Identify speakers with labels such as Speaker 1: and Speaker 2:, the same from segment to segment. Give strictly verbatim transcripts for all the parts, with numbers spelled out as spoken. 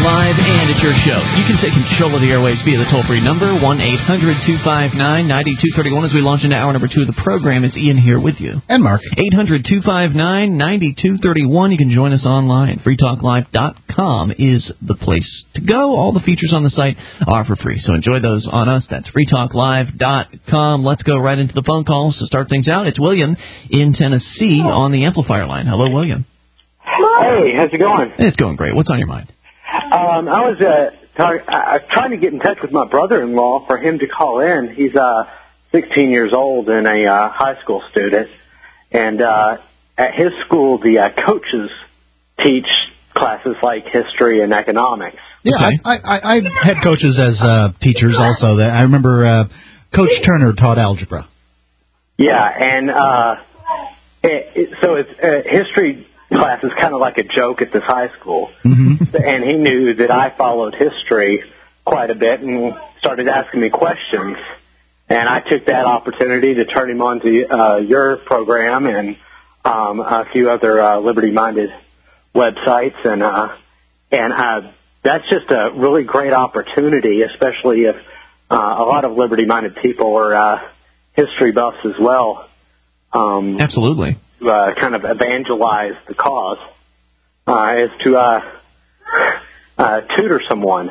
Speaker 1: Live, and it's your show. You can take control of the airwaves via the toll-free number, one eight hundred two five nine nine two three one. As we launch into hour number two of the program, it's Ian here with you.
Speaker 2: And Mark.
Speaker 1: eight hundred two five nine nine two three one. You can join us online. free talk live dot com is the place to go. All the features on the site are for free, so enjoy those on us. That's free talk live dot com. Let's go right into the phone calls to start things out. It's William in Tennessee on the amplifier line. Hello, William.
Speaker 3: Hey, how's it going?
Speaker 1: It's going great. What's on your mind?
Speaker 3: Um, I was uh, tar- I was trying to get in touch with my brother-in-law for him to call in. He's uh, sixteen years old and a uh, high school student. And uh, at his school, the uh, coaches teach classes like history and economics.
Speaker 2: Yeah,
Speaker 1: Okay.
Speaker 2: I, I, I've had coaches as uh, teachers also. That I remember uh, Coach Turner taught algebra.
Speaker 3: Yeah, and uh, it, it, so it's uh, history class is kind of like a joke at this high school.
Speaker 2: Mm-hmm.
Speaker 3: And he knew that I followed history quite a bit and started asking me questions. And I took that opportunity to turn him on to uh, your program and um, a few other uh, liberty-minded websites. And uh, and uh, that's just a really great opportunity, especially if uh, a lot of liberty-minded people are uh, history buffs as well. Um,
Speaker 1: Absolutely.
Speaker 3: To uh, kind of evangelize the cause uh, is to uh, uh, tutor someone.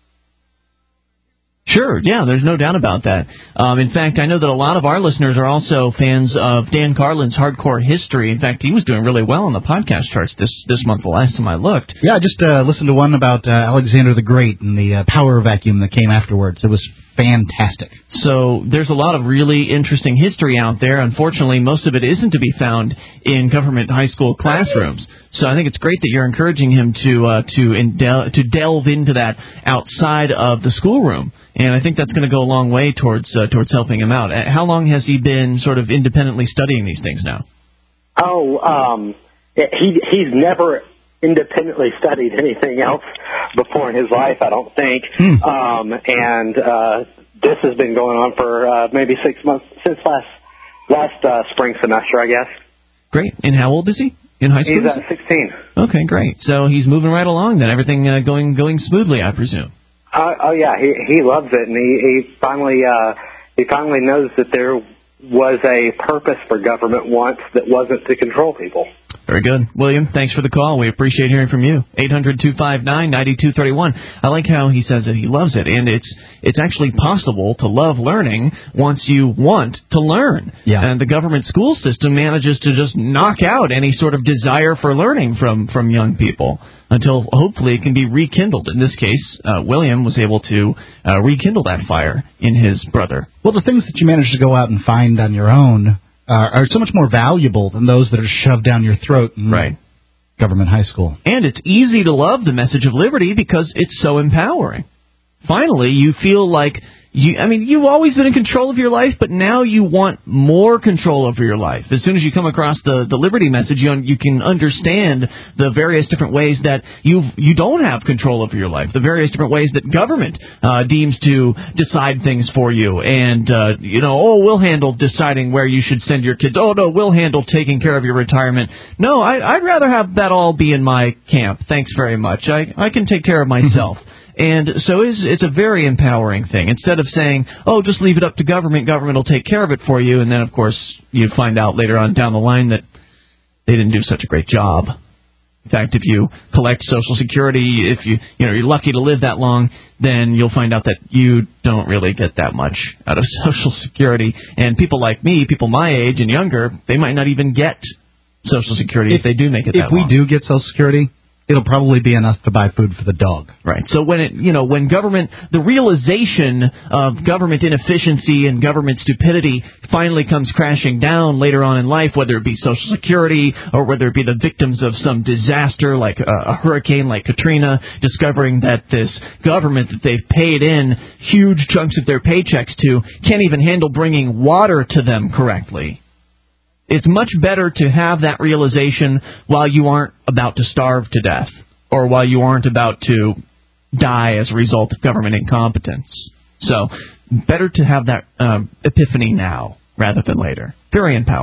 Speaker 1: Sure, yeah, there's no doubt about that. Um, in fact, I know that a lot of our listeners are also fans of Dan Carlin's Hardcore History. In fact, he was doing really well on the podcast charts this, this month, the last time I looked.
Speaker 2: Yeah, I just uh, listened to one about uh, Alexander the Great and the uh, power vacuum that came afterwards. It was fantastic.
Speaker 1: So there's a lot of really interesting history out there. Unfortunately, most of it isn't to be found in government high school classrooms. So I think it's great that you're encouraging him to uh, to indel- to delve into that outside of the schoolroom. And I think that's going to go a long way towards uh, towards helping him out. How long has he been sort of independently studying these things now?
Speaker 3: Oh, um, he he's never independently studied anything else before in his life, I don't think.
Speaker 2: Hmm.
Speaker 3: Um, and uh, this has been going on for uh, maybe six months since last last uh, spring semester, I guess.
Speaker 1: Great. And how old is he? In high school?
Speaker 3: He's uh, sixteen.
Speaker 1: Okay, great. So he's moving right along then. Everything uh, going going smoothly, I presume.
Speaker 3: Uh, oh yeah, he he loves it, and he he finally uh, he finally knows that there was a purpose for government once that wasn't to control people.
Speaker 1: Very good. William, thanks for the call. We appreciate hearing from you. eight hundred two five nine nine two three one. I like how he says that he loves it, and it's it's actually possible to love learning once you want to learn.
Speaker 2: Yeah.
Speaker 1: And the government school system manages to just knock out any sort of desire for learning from, from young people until hopefully it can be rekindled. In this case, uh, William was able to uh, rekindle that fire in his brother.
Speaker 2: Well, the things that you manage to go out and find on your own uh, are so much more valuable than those that are shoved down your throat in
Speaker 1: Right.
Speaker 2: government high school.
Speaker 1: And it's easy to love the message of liberty because it's so empowering. Finally, you feel like, you, I mean, you've always been in control of your life, but now you want more control over your life. As soon as you come across the, the liberty message, you, you can understand the various different ways that you you don't have control over your life, the various different ways that government uh, deems to decide things for you. And, uh, you know, oh, we'll handle deciding where you should send your kids. Oh, no, we'll handle taking care of your retirement. No, I, I'd rather have that all be in my camp. Thanks very much. I, I can take care of myself. And so it's, it's a very empowering thing. Instead of saying, oh, just leave it up to government, government will take care of it for you, and then, of course, you find out later on down the line that they didn't do such a great job. In fact, if you collect Social Security, if you, you know, you're lucky to live that long, then you'll find out that you don't really get that much out of Social Security. And people like me, people my age and younger, they might not even get Social Security if, if they do make it that
Speaker 2: If we
Speaker 1: long.
Speaker 2: do get Social Security, it'll probably be enough to buy food for the dog.
Speaker 1: Right. So when it, you know, when government, the realization of government inefficiency and government stupidity finally comes crashing down later on in life, whether it be Social Security or whether it be the victims of some disaster like a, a hurricane like Katrina, discovering that this government that they've paid in huge chunks of their paychecks to can't even handle bringing water to them correctly. It's much better to have that realization while you aren't about to starve to death or while you aren't about to die as a result of government incompetence. So better to have that um, epiphany now rather than later. Very empowering.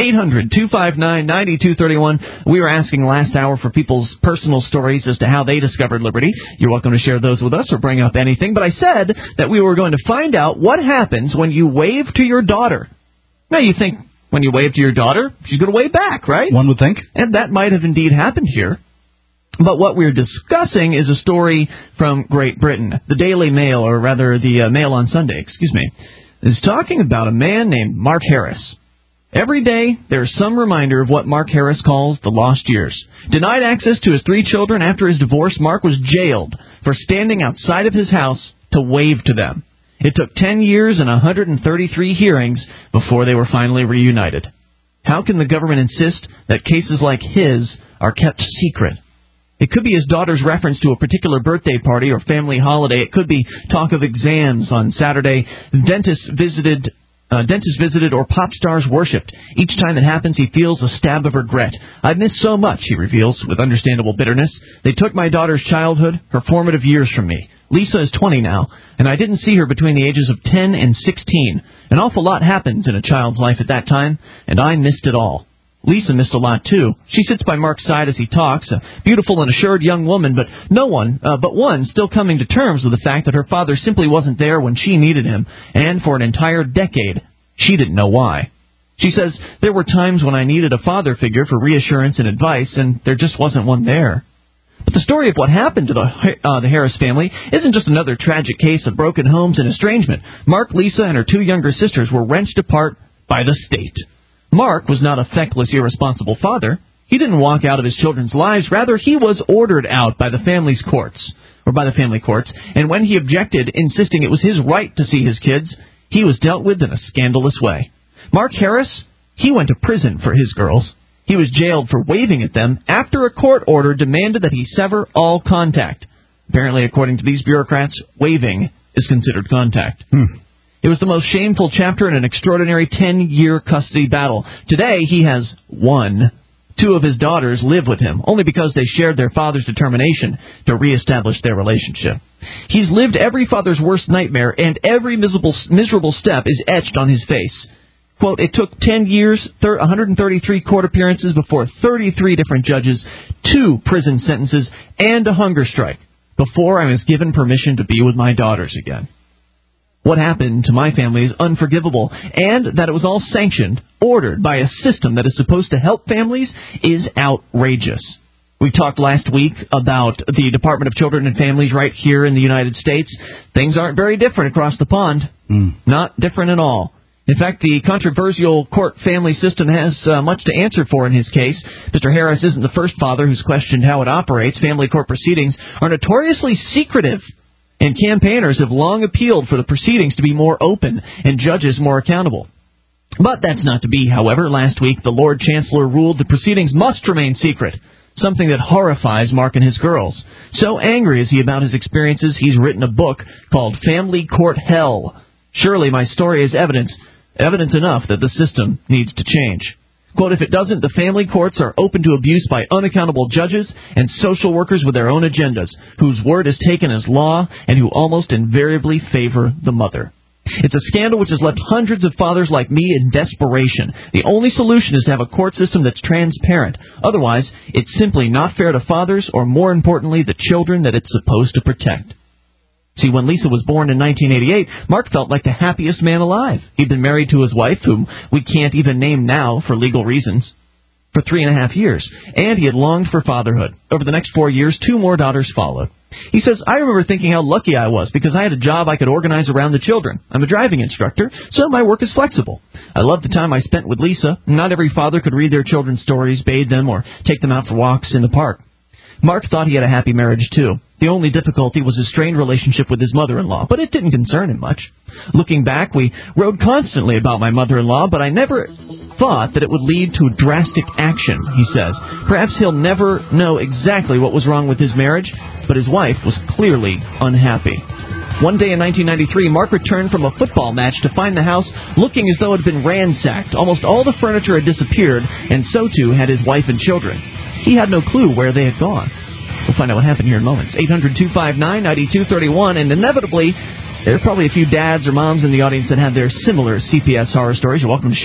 Speaker 1: eight hundred, two five nine, nine two three one. We were asking last hour for people's personal stories as to how they discovered liberty. You're welcome to share those with us or bring up anything. But I said that we were going to find out what happens when you wave to your daughter. Now, you think when you wave to your daughter, she's going to wave back, right?
Speaker 2: One would think. And
Speaker 1: that might have indeed happened here. But what we're discussing is a story from Great Britain. The Daily Mail, or rather the uh, Mail on Sunday, excuse me, is talking about a man named Mark Harris. Every day, there's some reminder of what Mark Harris calls the lost years. Denied access to his three children after his divorce, Mark was jailed for standing outside of his house to wave to them. It took ten years and one hundred thirty-three hearings before they were finally reunited. How can the government insist that cases like his are kept secret? It could be his daughter's reference to a particular birthday party or family holiday. It could be talk of exams on Saturday, dentist visited, uh, dentist visited, or pop stars worshipped. Each time it happens, he feels a stab of regret. I've missed so much, he reveals with understandable bitterness. They took my daughter's childhood, her formative years from me. Lisa is twenty now, and I didn't see her between the ages of ten and sixteen. An awful lot happens in a child's life at that time, and I missed it all. Lisa missed a lot, too. She sits by Mark's side as he talks, a beautiful and assured young woman, but no one, uh, but one still coming to terms with the fact that her father simply wasn't there when she needed him, and for an entire decade, she didn't know why. She says, there were times when I needed a father figure for reassurance and advice, and there just wasn't one there. But the story of what happened to the, uh, the Harris family isn't just another tragic case of broken homes and estrangement. Mark, Lisa, and her two younger sisters were wrenched apart by the state. Mark was not a feckless, irresponsible father. He didn't walk out of his children's lives. Rather, he was ordered out by the family's courts, or by the family courts, and when he objected, insisting it was his right to see his kids, he was dealt with in a scandalous way. Mark Harris, he went to prison for his girls. He was jailed for waving at them after a court order demanded that he sever all contact. Apparently, according to these bureaucrats, waving is considered contact. Hmm. It was the most shameful chapter in an extraordinary ten-year custody battle. Today, he has won. Two of his daughters live with him, only because they shared their father's determination to reestablish their relationship. He's lived every father's worst nightmare, and every miserable, miserable step is etched on his face. Quote, it took ten years, one hundred thirty-three court appearances before thirty-three different judges, two prison sentences, and a hunger strike before I was given permission to be with my daughters again. What happened to my family is unforgivable, and that it was all sanctioned, ordered by a system that is supposed to help families is outrageous. We talked last week about the Department of Children and Families right here in the United States. Things aren't very different across the pond. Mm. Not different at all. In fact, the controversial court family system has uh, much to answer for in his case. Mister Harris isn't the first father who's questioned how it operates. Family court proceedings are notoriously secretive, and campaigners have long appealed for the proceedings to be more open and judges more accountable. But that's not to be, however. Last week, the Lord Chancellor ruled the proceedings must remain secret, something that horrifies Mark and his girls. So angry is he about his experiences, he's written a book called Family Court Hell. Surely my story is evidence, evidence enough that the system needs to change. Quote, if it doesn't, the family courts are open to abuse by unaccountable judges and social workers with their own agendas, whose word is taken as law and who almost invariably favor the mother. It's a scandal which has left hundreds of fathers like me in desperation. The only solution is to have a court system that's transparent. Otherwise, it's simply not fair to fathers or, more importantly, the children that it's supposed to protect. See, when Lisa was born in nineteen eighty-eight, Mark felt like the happiest man alive. He'd been married to his wife, whom we can't even name now for legal reasons, for three and a half years, and he had longed for fatherhood. Over the next four years, two more daughters followed. He says, I remember thinking how lucky I was because I had a job I could organize around the children. I'm a driving instructor, so my work is flexible. I loved the time I spent with Lisa. Not every father could read their children's stories, bathe them, or take them out for walks in the park. Mark thought he had a happy marriage, too. The only difficulty was his strained relationship with his mother-in-law, but it didn't concern him much. Looking back, we wrote constantly about my mother-in-law, but I never thought that it would lead to drastic action, he says. Perhaps he'll never know exactly what was wrong with his marriage, but his wife was clearly unhappy. One day in nineteen ninety-three, Mark returned from a football match to find the house looking as though it had been ransacked. Almost all the furniture had disappeared, and so too had his wife and children. He had no clue where they had gone. We'll find out what happened here in moments. eight hundred, two five nine, nine two three one, and inevitably, there are probably a few dads or moms in the audience that have their similar C P S horror stories. You're welcome to share them.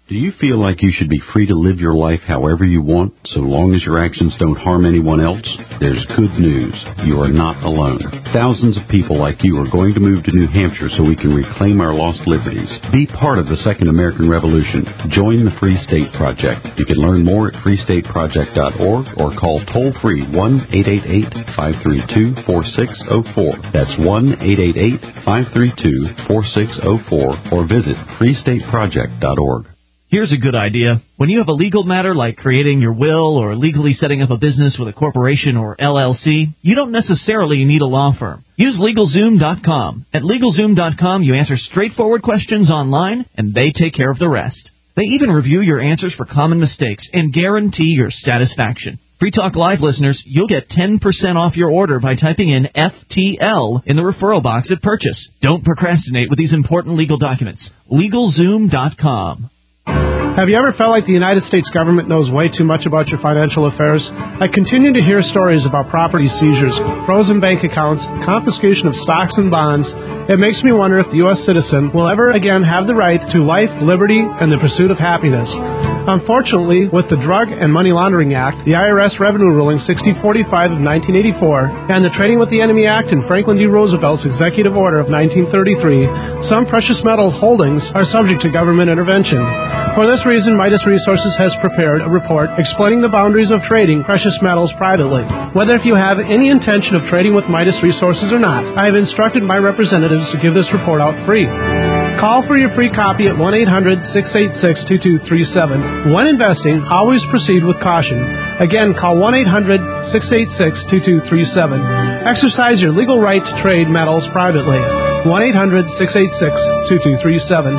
Speaker 4: Do you feel like you should be free to live your life however you want, so long as your actions don't harm anyone else? There's good news. You are not alone. Thousands of people like you are going to move to New Hampshire so we can reclaim our lost liberties. Be part of the Second American Revolution. Join the Free State Project. You can learn more at free state project dot org or call toll-free one eight eight eight, five three two, four six zero four. That's one eight eight eight, five three two, four six zero four or visit free state project dot org.
Speaker 1: Here's a good idea. When you have a legal matter like creating your will or legally setting up a business with a corporation or L L C, you don't necessarily need a law firm. Use LegalZoom dot com. At LegalZoom dot com, you answer straightforward questions online, and they take care of the rest. They even review your answers for common mistakes and guarantee your satisfaction. Free Talk Live listeners, you'll get ten percent off your order by typing in F T L in the referral box at purchase. Don't procrastinate with these important legal documents. LegalZoom dot com.
Speaker 5: Have you ever felt like the United States government knows way too much about your financial affairs? I continue to hear stories about property seizures, frozen bank accounts, confiscation of stocks and bonds. It makes me wonder if the U S citizen will ever again have the right to life, liberty, and the pursuit of happiness. Unfortunately, with the Drug and Money Laundering Act, the I R S Revenue Ruling sixty forty-five of nineteen eighty-four, and the Trading with the Enemy Act and Franklin D. Roosevelt's Executive Order of nineteen thirty-three, some precious metal holdings are subject to government intervention. For this reason, Midas Resources has prepared a report explaining the boundaries of trading precious metals privately. Whether if you have any intention of trading with Midas Resources or not, I have instructed my representatives to give this report out free. Call for your free copy at one eight hundred, six eight six, two two three seven. When investing, always proceed with caution. Again, call one eight hundred, six eight six, two two three seven. Exercise your legal right to trade metals privately. one eight hundred, six eight six, two two three seven.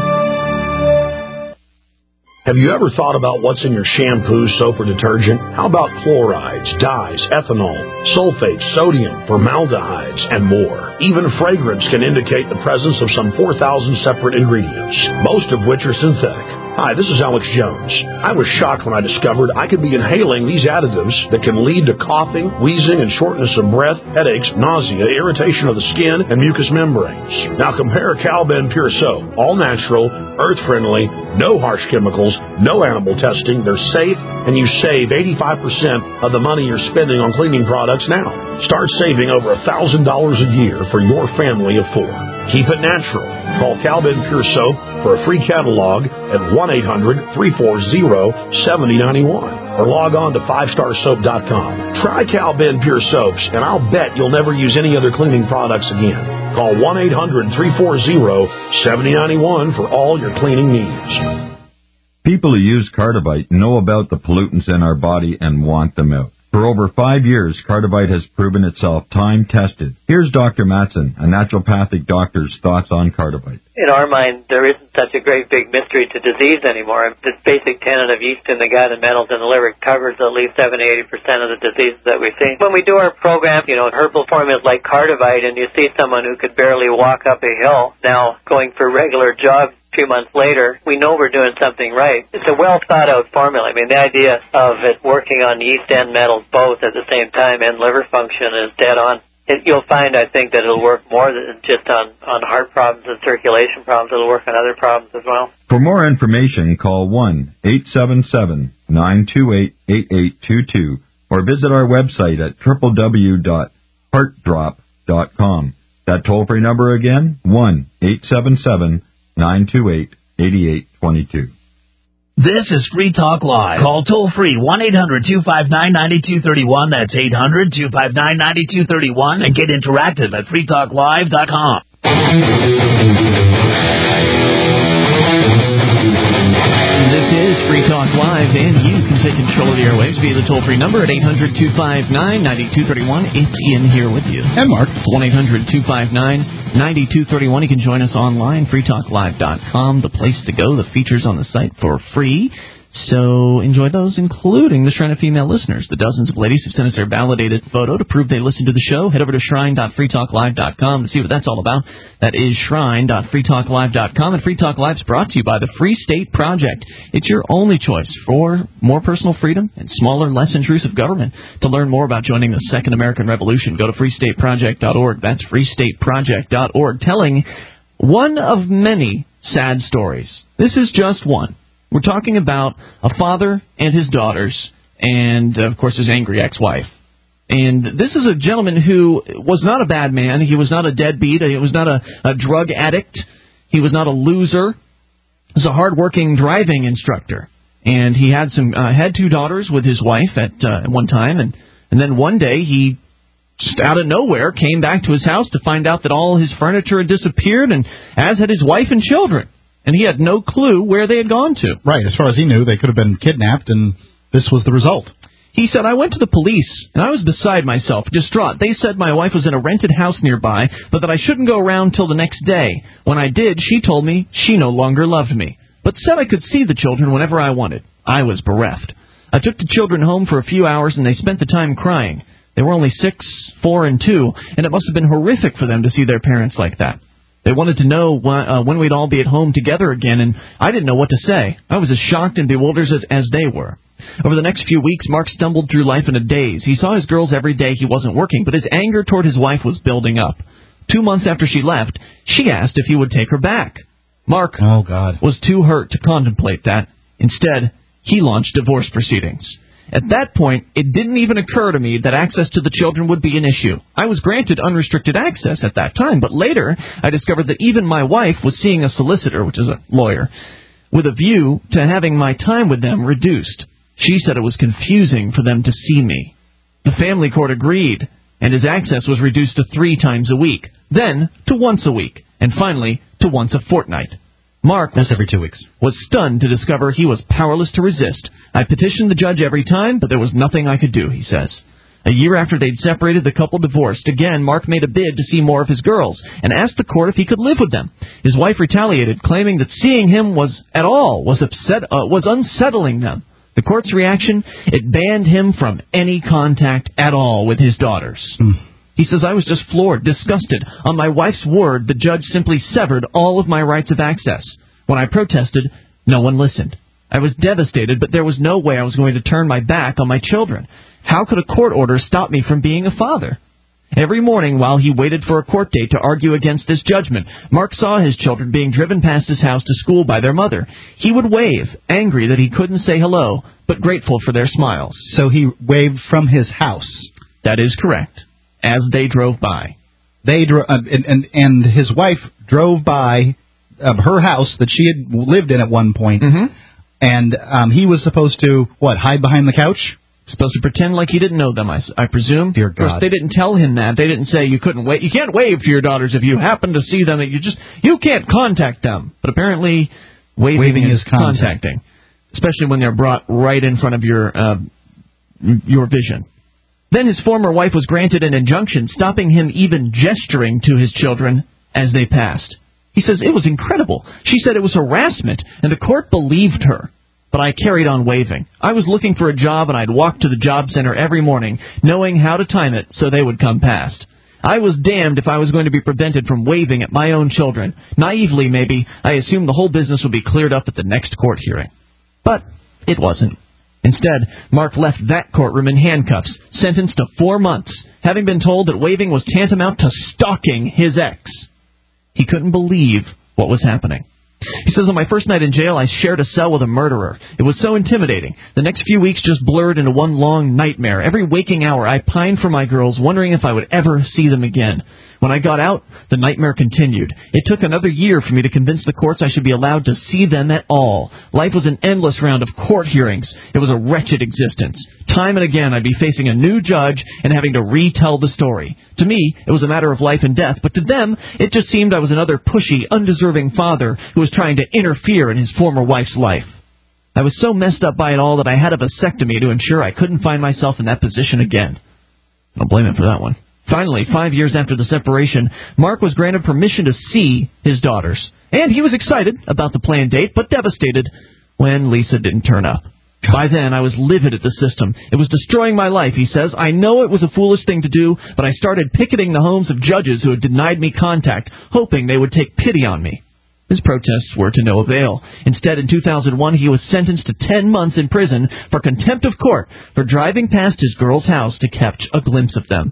Speaker 6: Have you ever thought about what's in your shampoo, soap, or detergent? How about chlorides, dyes, ethanol, sulfates, sodium, formaldehydes, and more? Even fragrance can indicate the presence of some four thousand separate ingredients, most of which are synthetic. Hi, this is Alex Jones. I was shocked when I discovered I could be inhaling these additives that can lead to coughing, wheezing, and shortness of breath, headaches, nausea, irritation of the skin, and mucous membranes. Now compare Calben Pure Soap, all natural, earth-friendly, no harsh chemicals, no animal testing. They're safe, and you save eighty-five percent of the money you're spending on cleaning products now. Start saving over one thousand dollars a year for your family of four. Keep it natural. Call Calben Pure Soap for a free catalog at one eight hundred, three four zero, seven zero nine one or log on to five star soap dot com. Try Calben Pure Soaps, and I'll bet you'll never use any other cleaning products again. Call one eight hundred, three four zero, seven zero nine one for all your cleaning needs.
Speaker 7: People who use Cardivite know about the pollutants in our body and want them out. For over five years, Cardivite has proven itself time-tested. Here's Doctor Matson, a naturopathic doctor's thoughts on Cardivite.
Speaker 8: In our mind, there isn't such a great big mystery to disease anymore. The basic tenet of yeast in the gut and metals in the liver covers at least seventy to eighty percent of the diseases that we see. When we do our program, you know, herbal formulas like Cardivite, and you see someone who could barely walk up a hill now going for regular jogs, a few months later, we know we're doing something right. It's a well-thought-out formula. I mean, the idea of it working on yeast and metals both at the same time and liver function is dead on. It, you'll find, I think, that it'll work more than just on, on heart problems and circulation problems. It'll work on other problems as well.
Speaker 7: For more information, call one eight seven seven, nine two eight, eight eight two two or visit our website at w w w dot heart drop dot com. That toll-free number again, one eight seven seven, nine two eight, eight eight two two.
Speaker 9: This is Free Talk Live. Call toll-free one eight hundred, two five nine, nine two three one. That's eight hundred, two five nine, nine two three one. And get interactive at free talk live dot com.
Speaker 1: This is Free Talk Live, and you can take control of the airwaves via the toll-free number at eight hundred, two five nine, nine two three one. It's Ian here with you.
Speaker 2: And Mark.
Speaker 1: It's one eight hundred, two five nine, nine two three one. You can join us online, free talk live dot com, the place to go, the features on the site for free. So enjoy those, including the Shrine of Female listeners, the dozens of ladies who sent us their validated photo to prove they listened to the show. Head over to shrine dot free talk live dot com to see what that's all about. That is shrine dot free talk live dot com. And Free Talk Live is brought to you by the Free State Project. It's your only choice for more personal freedom and smaller, less intrusive government. To learn more about joining the Second American Revolution, go to free state project dot org. That's free state project dot org, telling one of many sad stories. This is just one We're talking about a father and his daughters, and, of course, his angry ex-wife. And this is a gentleman who was not a bad man. He was not a deadbeat. He was not a, a drug addict. He was not a loser. He was a hard-working driving instructor. And he had some uh, had two daughters with his wife at, uh, at one time. And, and then one day he, just out of nowhere, came back to his house to find out that all his furniture had disappeared, and as had his wife and children. And he had no clue where they had gone to.
Speaker 2: Right. As far as he knew, they could have been kidnapped, and this was the result.
Speaker 1: He said, I went to the police, and I was beside myself, distraught. They said my wife was in a rented house nearby, but that I shouldn't go around till the next day. When I did, she told me she no longer loved me, but said I could see the children whenever I wanted. I was bereft. I took the children home for a few hours, and they spent the time crying. They were only six, four, and two, and it must have been horrific for them to see their parents like that. They wanted to know when, uh, when we'd all be at home together again, and I didn't know what to say. I was as shocked and bewildered as, as they were. Over the next few weeks, Mark stumbled through life in a daze. He saw his girls every day he wasn't working, but his anger toward his wife was building up. Two months after she left, she asked if he would take her back. Mark
Speaker 2: oh, God.
Speaker 1: was too hurt to contemplate that. Instead, he launched divorce proceedings. At that point, it didn't even occur to me that access to the children would be an issue. I was granted unrestricted access at that time, but later I discovered that even my wife was seeing a solicitor, which is a lawyer, with a view to having my time with them reduced. She said it was confusing for them to see me. The family court agreed, and his access was reduced to three times a week, then to once a week, and finally to once a fortnight. Mark was,
Speaker 2: every two weeks.
Speaker 1: was stunned to discover he was powerless to resist. I petitioned the judge every time, but there was nothing I could do, he says. A year after they'd separated, the couple divorced. Again, Mark made a bid to see more of his girls and asked the court if he could live with them. His wife retaliated, claiming that seeing him was at all was upset, uh, was unsettling them. The court's reaction, it banned him from any contact at all with his daughters.
Speaker 2: Mm.
Speaker 1: He says, I was just floored, disgusted. On my wife's word, the judge simply severed all of my rights of access. When I protested, no one listened. I was devastated, but there was no way I was going to turn my back on my children. How could a court order stop me from being a father? Every morning, while he waited for a court date to argue against this judgment, Mark saw his children being driven past his house to school by their mother. He would wave, angry that he couldn't say hello, but grateful for their smiles.
Speaker 2: So he waved from his house.
Speaker 1: That is correct. As they drove by.
Speaker 2: They dro- uh, and, and and his wife drove by uh, her house that she had lived in at one point,
Speaker 1: mm-hmm.
Speaker 2: and um, he was supposed to, what, hide behind the couch?
Speaker 1: Supposed to pretend like he didn't know them, I, I presume.
Speaker 2: Dear God.
Speaker 1: Of course, they didn't tell him that. They didn't say you couldn't wait. You can't wave to your daughters if you happen to see them. You just you can't contact them. But apparently, waving,
Speaker 2: waving
Speaker 1: is,
Speaker 2: is contact.
Speaker 1: contacting, especially when they're brought right in front of your uh, your vision. Then his former wife was granted an injunction stopping him even gesturing to his children as they passed. He says it was incredible. She said it was harassment, and the court believed her. But I carried on waving. I was looking for a job, and I'd walk to the job center every morning, knowing how to time it so they would come past. I was damned if I was going to be prevented from waving at my own children. Naively, maybe, I assumed the whole business would be cleared up at the next court hearing. But it wasn't. Instead, Mark left that courtroom in handcuffs, sentenced to four months, having been told that waving was tantamount to stalking his ex. He couldn't believe what was happening. He says, on my first night in jail, I shared a cell with a murderer. It was so intimidating. The next few weeks just blurred into one long nightmare. Every waking hour, I pined for my girls, wondering if I would ever see them again. When I got out, the nightmare continued. It took another year for me to convince the courts I should be allowed to see them at all. Life was an endless round of court hearings. It was a wretched existence. Time and again, I'd be facing a new judge and having to retell the story. To me, it was a matter of life and death, but to them, it just seemed I was another pushy, undeserving father who was trying to interfere in his former wife's life. I was so messed up by it all that I had a vasectomy to ensure I couldn't find myself in that position again. I don't blame him for that one. Finally, five years after the separation, Mark was granted permission to see his daughters. And he was excited about the planned date, but devastated when Lisa didn't turn up. By then, I was livid at the system. It was destroying my life, he says. I know it was a foolish thing to do, but I started picketing the homes of judges who had denied me contact, hoping they would take pity on me. His protests were to no avail. Instead, in two thousand one, he was sentenced to ten months in prison for contempt of court for driving past his girl's house to catch a glimpse of them.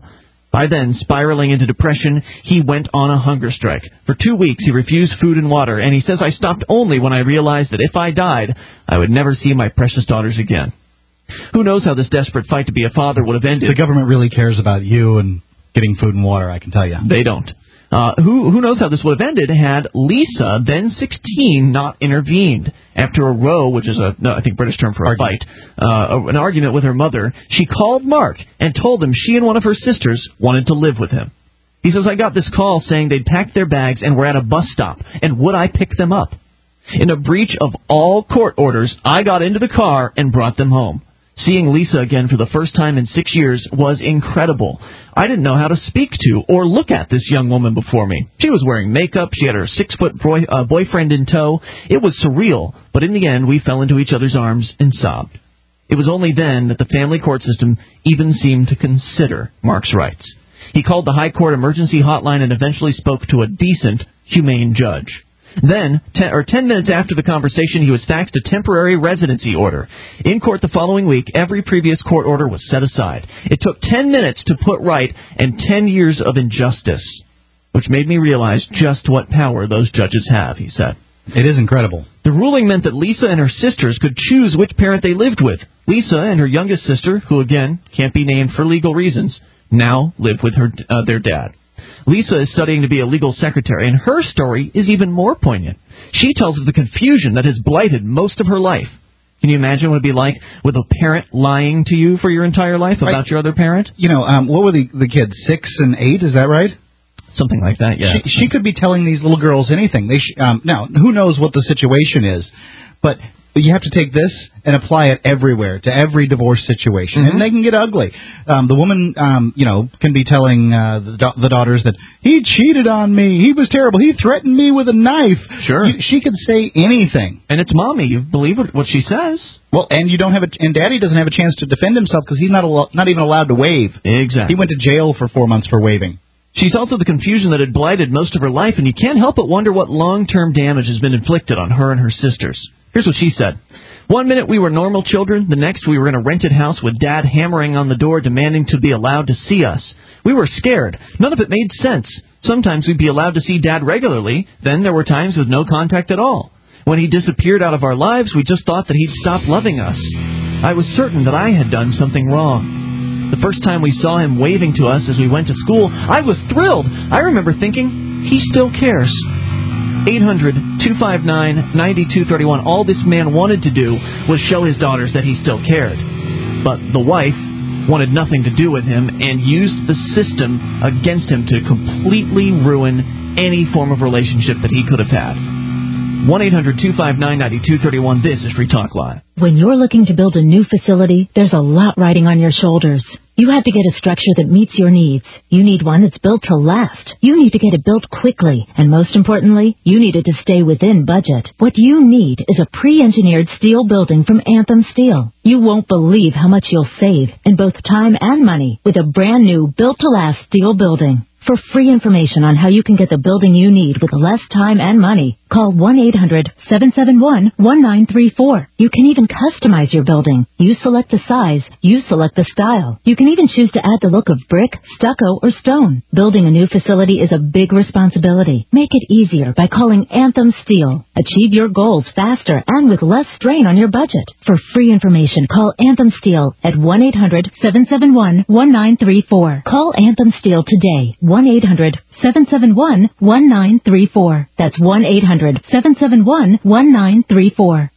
Speaker 1: By then, spiraling into depression, he went on a hunger strike. For two weeks, he refused food and water, and he says, I stopped only when I realized that if I died, I would never see my precious daughters again. Who knows how this desperate fight to be a father would have ended?
Speaker 2: The government really cares about you and getting food and water, I can tell you.
Speaker 1: They don't. Uh, who, who knows how this would have ended had Lisa, then sixteen, not intervened. After a row, which is a, no, I think British term for a
Speaker 2: argument.
Speaker 1: fight, uh, an argument with her mother, she called Mark and told him she and one of her sisters wanted to live with him. He says, I got this call saying they'd packed their bags and were at a bus stop, and would I pick them up? In a breach of all court orders, I got into the car and brought them home. Seeing Lisa again for the first time in six years was incredible. I didn't know how to speak to or look at this young woman before me. She was wearing makeup. She had her six-foot boy, uh, boyfriend in tow. It was surreal, but in the end, we fell into each other's arms and sobbed. It was only then that the family court system even seemed to consider Mark's rights. He called the High Court emergency hotline and eventually spoke to a decent, humane judge. Then, ten, or ten minutes after the conversation, he was faxed a temporary residency order. In court the following week, every previous court order was set aside. It took ten minutes to put right and ten years of injustice, which made me realize just what power those judges have, he said.
Speaker 2: It is incredible.
Speaker 1: The ruling meant that Lisa and her sisters could choose which parent they lived with. Lisa and her youngest sister, who again can't be named for legal reasons, now live with her uh, their dad. Lisa is studying to be a legal secretary, and her story is even more poignant. She tells of the confusion that has blighted most of her life. Can you imagine what it would be like with a parent lying to you for your entire life about right. your other parent?
Speaker 2: You know, um, what were the, the kids, six and eight, is that right?
Speaker 1: Something like that, yeah.
Speaker 2: She, she could be telling these little girls anything. They sh- um, now, who knows what the situation is, but... But you have to take this and apply it everywhere, to every divorce situation, mm-hmm. and they can get ugly. Um, the woman, um, you know, can be telling uh, the, da- the daughters that he cheated on me, he was terrible, he threatened me with a knife.
Speaker 1: Sure,
Speaker 2: you, she could say anything,
Speaker 1: and it's mommy. You believe what she says.
Speaker 2: Well, and you don't have a, and Daddy doesn't have a chance to defend himself because he's not al- not even allowed to wave.
Speaker 1: Exactly,
Speaker 2: he went to jail for four months for waving.
Speaker 1: She's also the confusion that had blighted most of her life, and you can't help but wonder what long-term damage has been inflicted on her and her sisters. Here's what she said. One minute we were normal children, the next we were in a rented house with Dad hammering on the door demanding to be allowed to see us. We were scared. None of it made sense. Sometimes we'd be allowed to see Dad regularly, then there were times with no contact at all. When he disappeared out of our lives, we just thought that he'd stopped loving us. I was certain that I had done something wrong. The first time we saw him waving to us as we went to school, I was thrilled. I remember thinking, he still cares. eight hundred, two five nine, nine two three one. All this man wanted to do was show his daughters that he still cared. But the wife wanted nothing to do with him and used the system against him to completely ruin any form of relationship that he could have had. one eight hundred, two five nine, nine two three one. This is Free Talk Live.
Speaker 10: When you're looking to build a new facility, there's a lot riding on your shoulders. You have to get a structure that meets your needs. You need one that's built to last. You need to get it built quickly. And most importantly, you need it to stay within budget. What you need is a pre-engineered steel building from Anthem Steel. You won't believe how much you'll save in both time and money with a brand new built-to-last steel building. For free information on how you can get the building you need with less time and money, call one eight hundred, seven seven one, one nine three four. You can even customize your building. You select the size, you select the style. You can even choose to add the look of brick, stucco, or stone. Building a new facility is a big responsibility. Make it easier by calling Anthem Steel. Achieve your goals faster and with less strain on your budget. For free information, call Anthem Steel at one eight hundred, seven seven one, one nine three four. Call Anthem Steel today. one eight hundred, seven seven one, one nine three four. That's one eight hundred, seven seven one, one nine three four.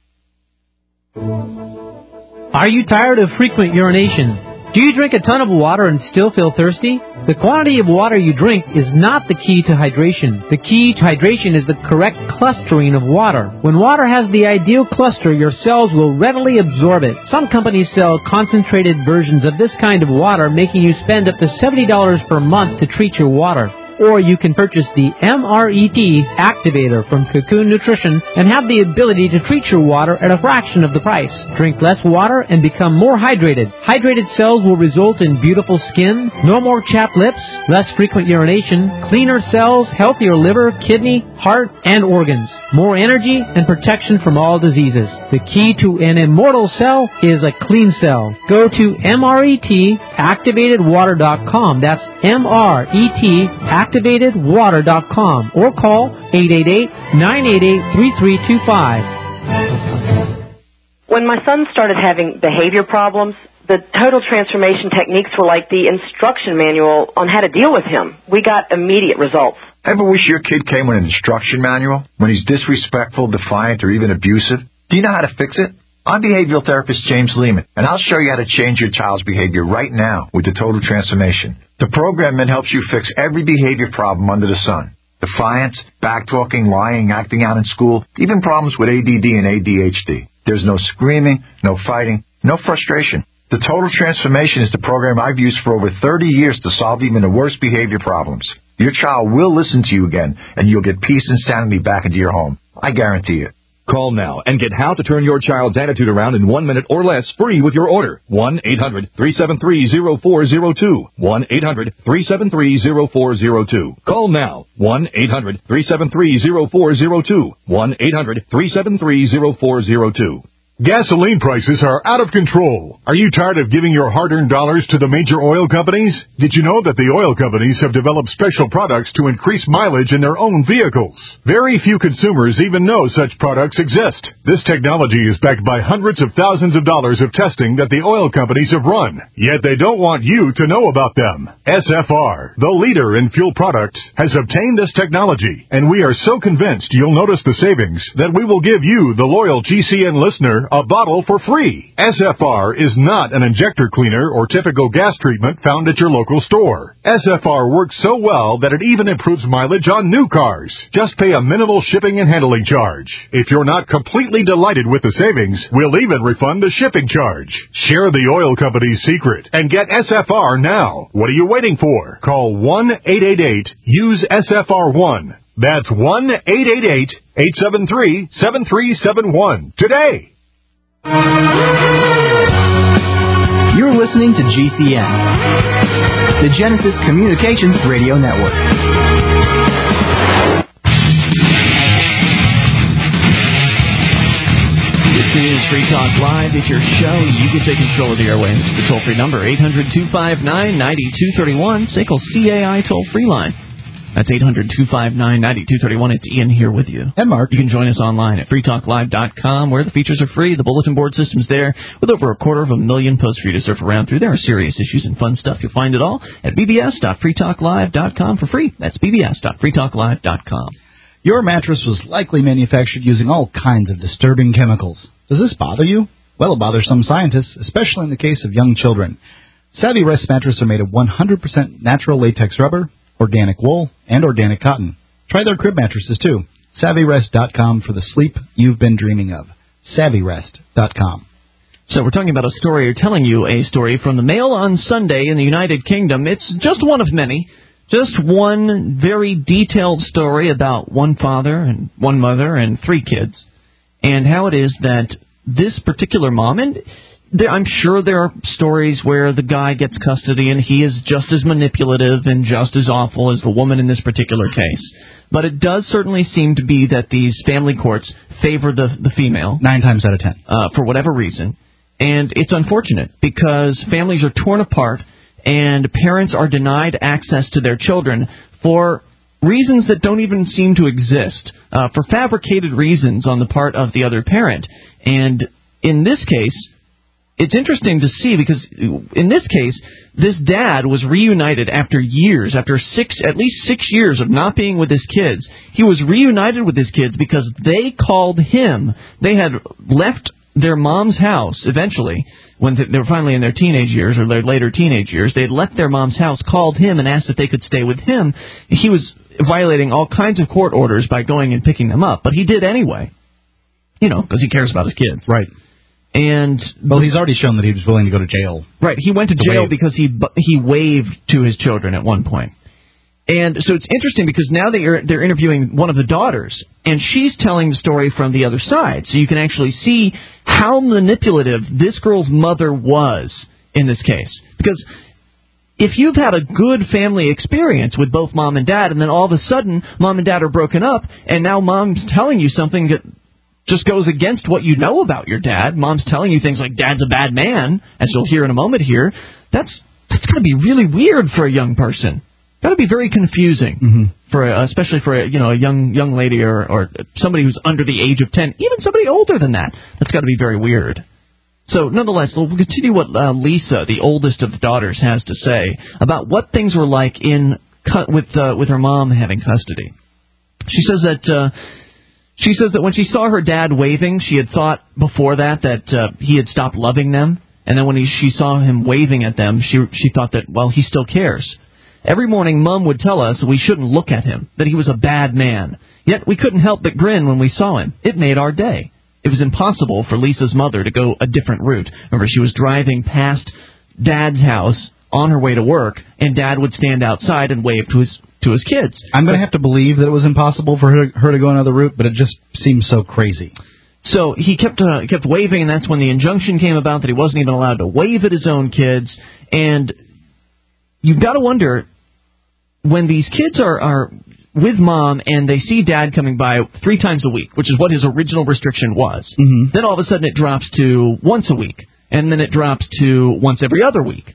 Speaker 11: Are you tired of frequent urination? Do you drink a ton of water and still feel thirsty? The quantity of water you drink is not the key to hydration. The key to hydration is the correct clustering of water. When water has the ideal cluster, your cells will readily absorb it. Some companies sell concentrated versions of this kind of water, making you spend up to seventy dollars per month to treat your water. Or you can purchase the M R E T Activator from Cocoon Nutrition and have the ability to treat your water at a fraction of the price. Drink less water and become more hydrated. Hydrated cells will result in beautiful skin, no more chapped lips, less frequent urination, cleaner cells, healthier liver, kidney, heart, and organs. More energy and protection from all diseases. The key to an immortal cell is a clean cell. Go to M R E T activated water dot com. That's M R E T activated water dot com. Or call eight eight eight, nine eight eight, three three two five.
Speaker 12: When my son started having behavior problems, the total transformation techniques were like the instruction manual on how to deal with him. We got immediate results.
Speaker 13: Ever wish your kid came with an instruction manual when he's disrespectful, defiant, or even abusive? Do you know how to fix it? I'm behavioral therapist James Lehman, and I'll show you how to change your child's behavior right now with the Total Transformation. The program then helps you fix every behavior problem under the sun. Defiance, backtalking, lying, acting out in school, even problems with A D D and A D H D. There's no screaming, no fighting, no frustration. The Total Transformation is the program I've used for over thirty years to solve even the worst behavior problems. Your child will listen to you again, and you'll get peace and sanity back into your home. I guarantee it.
Speaker 14: Call now and get how to turn your child's attitude around in one minute or less free with your order. one eight hundred, three seven three, zero four zero two. one eight hundred, three seven three, zero four zero two. Call now. one eight hundred, three seven three, zero four zero two. one eight hundred, three seven three, zero four zero two.
Speaker 15: Gasoline prices are out of control. Are you tired of giving your hard-earned dollars to the major oil companies? Did you know that the oil companies have developed special products to increase mileage in their own vehicles? Very few consumers even know such products exist. This technology is backed by hundreds of thousands of dollars of testing that the oil companies have run. Yet they don't want you to know about them. S F R, the leader in fuel products, has obtained this technology, and we are so convinced you'll notice the savings that we will give you, the loyal G C N listener, a bottle for free. S F R is not an injector cleaner or typical gas treatment found at your local store. S F R works so well that it even improves mileage on new cars. Just pay a minimal shipping and handling charge. If you're not completely delighted with the savings, we'll even refund the shipping charge. Share the oil company's secret and get S F R now. What are you waiting for? Call one eight eight eight, use S F R one. That's one eight eight eight, eight seven three, seven three seven one today.
Speaker 16: You're listening to G C N, the Genesis Communications Radio Network.
Speaker 1: This is Free Talk Live. It's your show. You can take control of the airwaves. The toll-free number, eight hundred, two five nine, nine two three one. S A C L C A I toll-free line. That's eight hundred, two five nine, nine two three one. It's Ian here with you.
Speaker 2: And Mark.
Speaker 1: You can join us online at free talk live dot com, where the features are free. The bulletin board system's there, with over a quarter of a million posts for you to surf around through. There are serious issues and fun stuff. You'll find it all at b b s dot free talk live dot com for free. That's b b s dot free talk live dot com.
Speaker 2: Your mattress was likely manufactured using all kinds of disturbing chemicals. Does this bother you? Well, it bothers some scientists, especially in the case of young children. Savvy Rest mattresses are made of one hundred percent natural latex rubber, organic wool, and organic cotton. Try their crib mattresses, too. savvy rest dot com for the sleep you've been dreaming of. savvy rest dot com.
Speaker 1: So we're talking about a story, or telling you a story from the Mail on Sunday in the United Kingdom. It's just one of many. Just one very detailed story about one father and one mother and three kids, and how it is that this particular mom, and there, I'm sure there are stories where the guy gets custody and he is just as manipulative and just as awful as the woman in this particular case. But it does certainly seem to be that these family courts favor the, the female.
Speaker 2: Nine times out of ten.
Speaker 1: Uh, for whatever reason. And it's unfortunate because families are torn apart and parents are denied access to their children for reasons that don't even seem to exist, uh, for fabricated reasons on the part of the other parent. And in this case, it's interesting to see because in this case, this dad was reunited after years, after six, at least six years of not being with his kids. He was reunited with his kids because they called him. They had left their mom's house eventually when they were finally in their teenage years or their later teenage years. They had left their mom's house, called him, and asked if they could stay with him. He was violating all kinds of court orders by going and picking them up, but he did anyway, you know, because he cares about his kids.
Speaker 2: Right.
Speaker 1: And
Speaker 2: well, he's already shown that he was willing to go to jail.
Speaker 1: Right, he went to jail because he he waved to his children at one point. And so it's interesting because now they're they're interviewing one of the daughters, and she's telling the story from the other side. So you can actually see how manipulative this girl's mother was in this case. Because if you've had a good family experience with both mom and dad, and then all of a sudden mom and dad are broken up, and now mom's telling you something that just goes against what you know about your dad, mom's telling you things like dad's a bad man, as you'll hear in a moment here, that's that's got to be really weird for a young person. Got to be very confusing, mm-hmm. for a, especially for a, you know a young young lady or, or somebody who's under the age of ten, even somebody older than that. That's got to be very weird. So, nonetheless, we'll continue what uh, Lisa, the oldest of the daughters, has to say about what things were like in cu- with uh, with her mom having custody. She says that uh, she says that when she saw her dad waving, she had thought before that that uh, he had stopped loving them, and then when he, she saw him waving at them, she she thought that, well, he still cares. Every morning, Mom would tell us we shouldn't look at him, that he was a bad man. Yet we couldn't help but grin when we saw him. It made our day. It was impossible for Lisa's mother to go a different route. Remember, she was driving past Dad's house on her way to work, and Dad would stand outside and wave to his to his kids.
Speaker 2: I'm going to have to believe that it was impossible for her, her to go another route, but it just seems so crazy.
Speaker 1: So he kept uh, kept waving, and that's when the injunction came about that he wasn't even allowed to wave at his own kids. And you've got to wonder, when these kids are, are with Mom and they see Dad coming by three times a week, which is what his original restriction was, mm-hmm. then all of a sudden it drops to once a week, and then it drops to once every other week.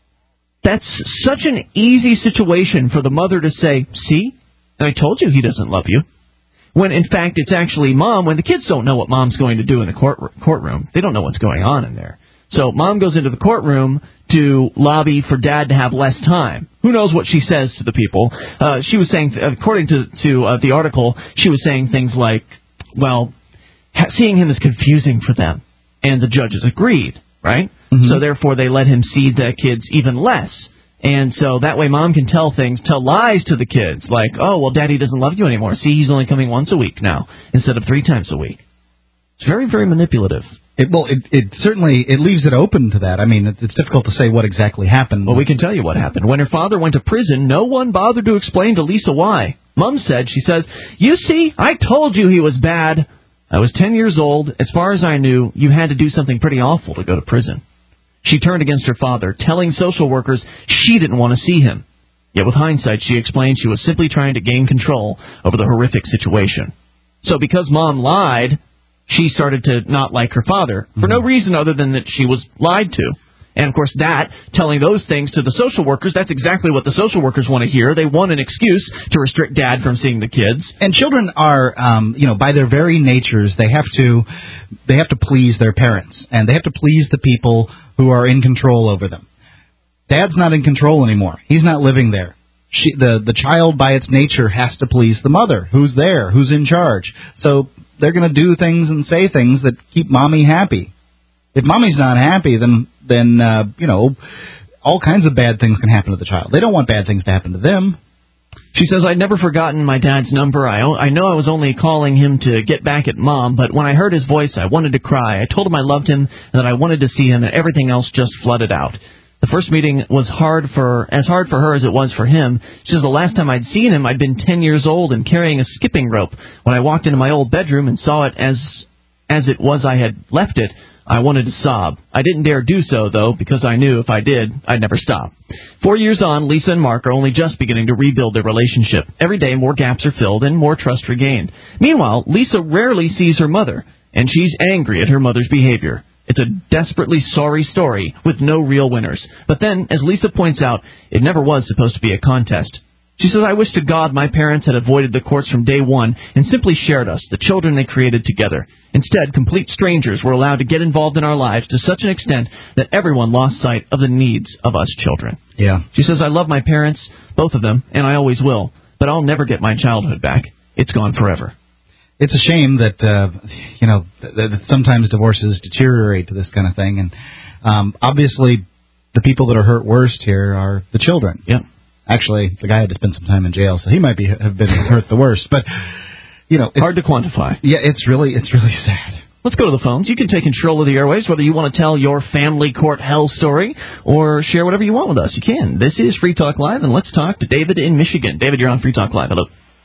Speaker 1: That's such an easy situation for the mother to say, see, I told you he doesn't love you. When, in fact, it's actually Mom, when the kids don't know what Mom's going to do in the court, courtroom. They don't know what's going on in there. So Mom goes into the courtroom to lobby for Dad to have less time. Who knows what she says to the people? Uh, she was saying, according to, to uh, the article, she was saying things like, well, ha- seeing him is confusing for them. And the judges agreed, right? Mm-hmm. So therefore they let him see the kids even less. And so that way Mom can tell things, tell lies to the kids, like, oh, well, Daddy doesn't love you anymore. See, he's only coming once a week now instead of three times a week. It's very, very manipulative.
Speaker 2: It, well, it, it certainly it leaves it open to that. I mean, it, it's difficult to say what exactly happened.
Speaker 1: Well, we can tell you what happened. When her father went to prison, no one bothered to explain to Lisa why. Mom said, she says, you see, I told you he was bad. I was ten years old. As far as I knew, you had to do something pretty awful to go to prison. She turned against her father, telling social workers she didn't want to see him. Yet with hindsight, she explained she was simply trying to gain control over the horrific situation. So because Mom lied, she started to not like her father for no reason other than that she was lied to. And, of course, that, telling those things to the social workers, that's exactly what the social workers want to hear. They want an excuse to restrict Dad from seeing the kids.
Speaker 2: And children are, um, you know, by their very natures, they have to they have to please their parents. And they have to please the people who are in control over them. Dad's not in control anymore. He's not living there. She, the, the child, by its nature, has to please the mother, who's there, who's in charge. So they're going to do things and say things that keep Mommy happy. If Mommy's not happy, then, then uh, you know, all kinds of bad things can happen to the child. They don't want bad things to happen to them.
Speaker 1: She says, I'd never forgotten my dad's number. I, I know I was only calling him to get back at Mom, but when I heard his voice, I wanted to cry. I told him I loved him and that I wanted to see him, and everything else just flooded out. The first meeting was hard for as hard for her as it was for him. She says the last time I'd seen him, I'd been ten years old and carrying a skipping rope. When I walked into my old bedroom and saw it as as it was I had left it, I wanted to sob. I didn't dare do so, though, because I knew if I did, I'd never stop. Four years on, Lisa and Mark are only just beginning to rebuild their relationship. Every day, more gaps are filled and more trust regained. Meanwhile, Lisa rarely sees her mother, and she's angry at her mother's behavior. It's a desperately sorry story with no real winners. But then, as Lisa points out, it never was supposed to be a contest. She says, I wish to God my parents had avoided the courts from day one and simply shared us, the children they created together. Instead, complete strangers were allowed to get involved in our lives to such an extent that everyone lost sight of the needs of us children.
Speaker 2: Yeah.
Speaker 1: She says, I love my parents, both of them, and I always will, but I'll never get my childhood back. It's gone forever.
Speaker 2: It's a shame that, uh, you know, that, that sometimes divorces deteriorate to this kind of thing. And um, obviously, the people that are hurt worst here are the children.
Speaker 1: Yeah.
Speaker 2: Actually, the guy had to spend some time in jail, so he might be have been hurt the worst. But, you know, it's
Speaker 1: hard to quantify.
Speaker 2: Yeah, it's really it's really sad.
Speaker 1: Let's go to the phones. You can take control of the airwaves, whether you want to tell your family court hell story or share whatever you want with us. You can. This is Free Talk Live, and let's talk to David in Michigan. David, you're on Free Talk Live. Hello.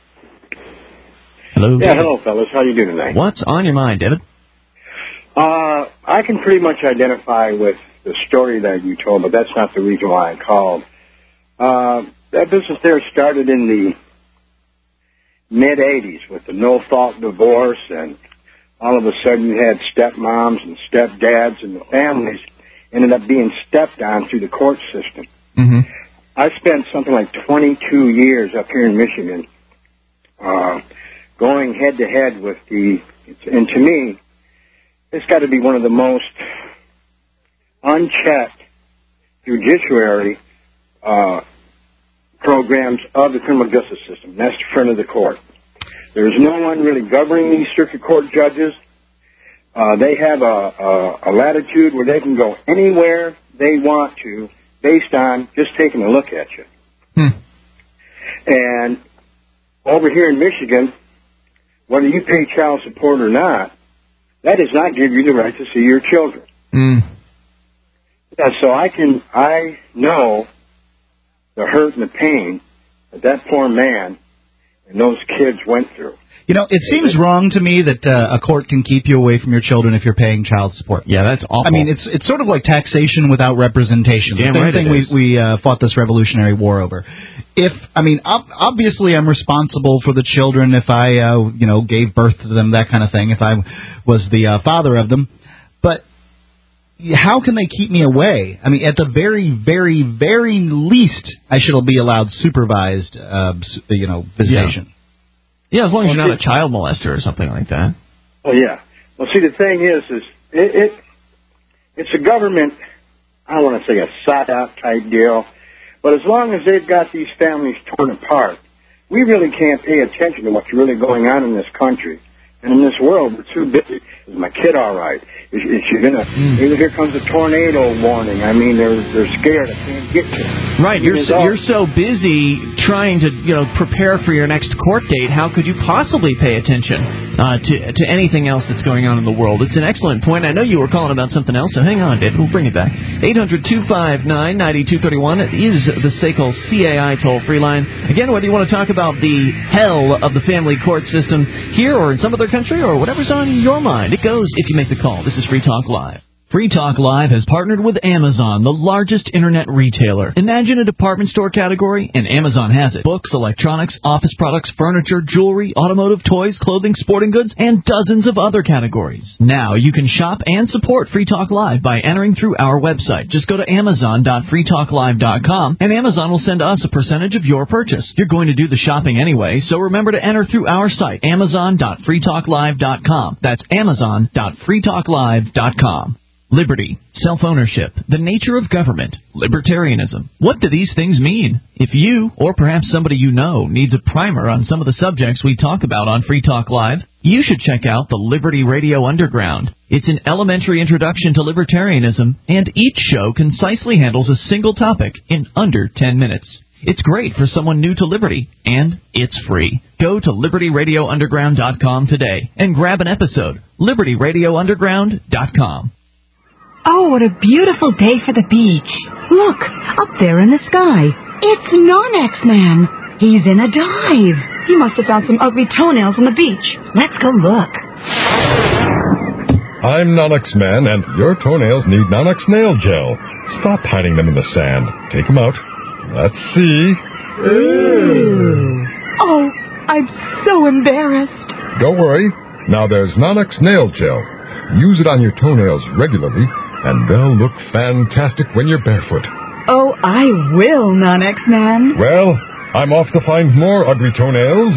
Speaker 1: Hello.
Speaker 17: Yeah, hello, fellas. How you doing tonight?
Speaker 1: What's on your mind, David?
Speaker 17: Uh, I can pretty much identify with the story that you told, but that's not the reason why I called. Uh, that business there started in the mid eighties with the no-fault divorce, and all of a sudden you had stepmoms and stepdads, and the families ended up being stepped on through the court system.
Speaker 1: Mm-hmm.
Speaker 17: I spent something like twenty-two years up here in Michigan uh, going head-to-head with the, and to me, it's got to be one of the most unchecked judiciary uh, programs of the criminal justice system. That's the front of the court. There's no one really governing these circuit court judges. Uh, they have a, a, a latitude where they can go anywhere they want to based on just taking a look at you.
Speaker 1: Hmm.
Speaker 17: And over here in Michigan, whether you pay child support or not, that does not give you the right to see your children.
Speaker 1: Mm.
Speaker 17: Yeah, so I can, I know the hurt and the pain that that poor man and those kids went through.
Speaker 2: You know, it seems wrong to me that uh, a court can keep you away from your children if you're paying child support.
Speaker 1: Yeah, that's awful.
Speaker 2: I mean, it's it's sort of like taxation without representation. The
Speaker 1: Damn
Speaker 2: same
Speaker 1: right
Speaker 2: thing
Speaker 1: it
Speaker 2: we
Speaker 1: is.
Speaker 2: we uh, fought this Revolutionary War over. If I mean, ob- obviously, I'm responsible for the children if I uh, you know gave birth to them, that kind of thing. If I was the uh, father of them, but how can they keep me away? I mean, at the very, very, very least, I should be allowed supervised, uh, you know, visitation.
Speaker 1: Yeah. Yeah, as long as you're not a child molester or something like that.
Speaker 17: Oh, yeah. Well, see, the thing is, is it, it it's a government, I don't want to say a side-out type deal, but as long as they've got these families torn apart, we really can't pay attention to what's really going on in this country. And in this world, we're too busy. Is my kid all right? Is, is she gonna? Mm. Here comes a tornado warning. I mean, they're they're scared. I can't get to them.
Speaker 1: Right. You're so, you're so busy trying to you know prepare for your next court date. How could you possibly pay attention uh, to to anything else that's going on in the world? It's an excellent point. I know you were calling about something else, so hang on, David. We'll bring it back. eight hundred two five nine nine two three one is the S A C L C A I toll-free line. Again, whether you want to talk about the hell of the family court system here or in some other country or whatever's on your mind, it goes if you make the call. This is Free Talk Live. Free Talk Live has partnered with Amazon, the largest internet retailer. Imagine a department store category, and Amazon has it. Books, electronics, office products, furniture, jewelry, automotive, toys, clothing, sporting goods, and dozens of other categories. Now you can shop and support Free Talk Live by entering through our website. Just go to amazon dot free talk live dot com, and Amazon will send us a percentage of your purchase. You're going to do the shopping anyway, so remember to enter through our site, amazon dot free talk live dot com. That's amazon dot free talk live dot com. Liberty, self-ownership, the nature of government, libertarianism. What do these things mean? If you, or perhaps somebody you know, needs a primer on some of the subjects we talk about on Free Talk Live, you should check out the Liberty Radio Underground. It's an elementary introduction to libertarianism, and each show concisely handles a single topic in under ten minutes. It's great for someone new to Liberty, and it's free. Go to liberty radio underground dot com today and grab an episode. liberty radio underground dot com.
Speaker 18: Oh, what a beautiful day for the beach. Look, up there in the sky. It's Non-X Man. He's in a dive. He must have found some ugly toenails on the beach. Let's go look.
Speaker 19: I'm Non-X Man, and your toenails need Non-X Nail Gel. Stop hiding them in the sand. Take them out. Let's see.
Speaker 18: Ooh. Oh, I'm so embarrassed.
Speaker 19: Don't worry. Now there's Non-X Nail Gel. Use it on your toenails regularly, and they'll look fantastic when you're barefoot.
Speaker 18: Oh, I will, Non-X Man.
Speaker 19: Well, I'm off to find more ugly toenails.